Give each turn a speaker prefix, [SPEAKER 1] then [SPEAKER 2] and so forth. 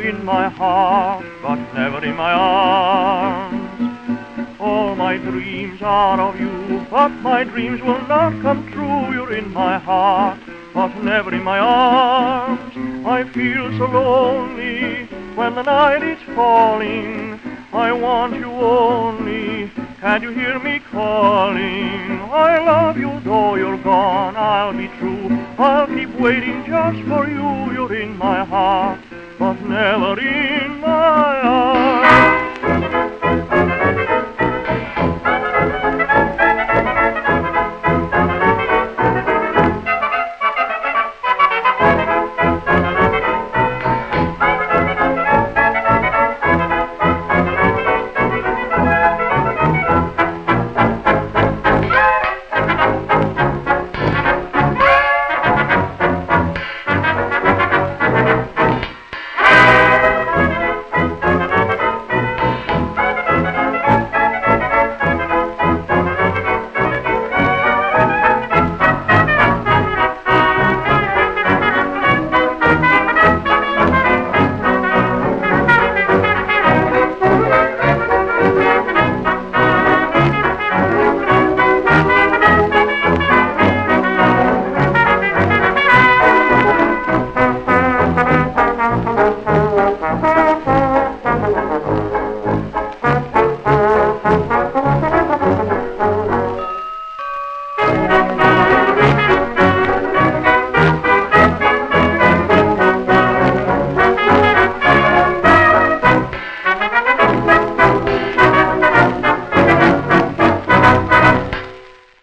[SPEAKER 1] in my heart, but never in my arms. All my dreams are of you, but my dreams will not come true. You're in my heart, but never in my arms. I feel so lonely when the night is falling. I want you only, can you hear me calling? I love you though you're gone, I'll be true. I'll keep waiting just for you. You're in my heart, but never in my arms.